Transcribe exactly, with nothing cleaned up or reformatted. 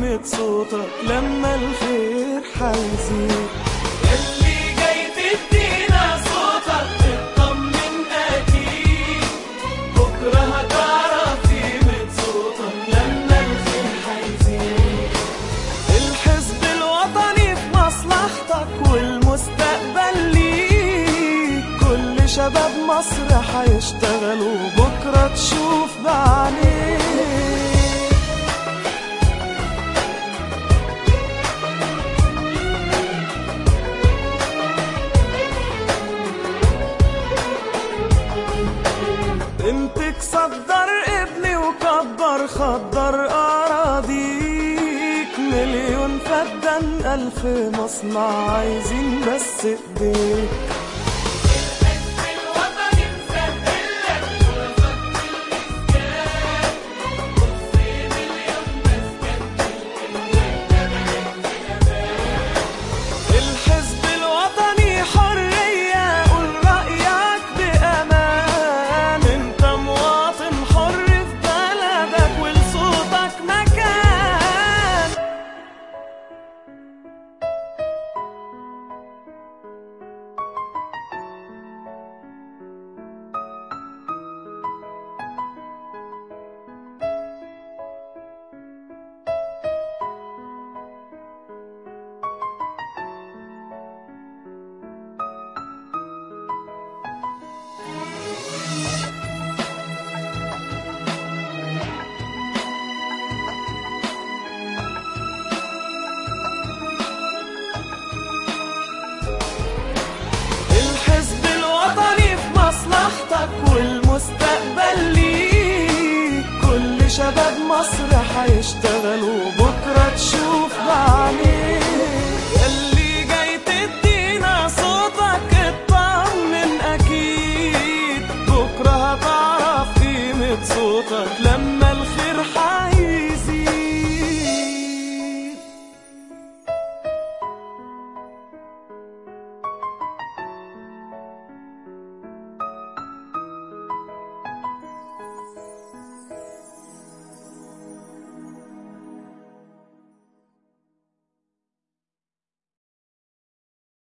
قيمة صوتك لما الخير حيزيد. اللي جاي تدينا صوتك اطمن اكيد، بكره هتعرف قيمة صوتك لما الخير حيزيد. الحزب الوطني في مصلحتك والمستقبل ليك، كل شباب مصر حيشتغلوا بكرة تشوف بعينيك. امتك صدر ابني وكبر خضر اراضيك، مليون فدان الف مصنع عايزين بس ايديك. الحزب الوطني حرية، قول رأيك بأمان، انت مواطن حر في بلدك ولصوتك مكان. الحزب الوطني في مصلحتك والمستقبل ليك، كل شباب مصر حيشتغل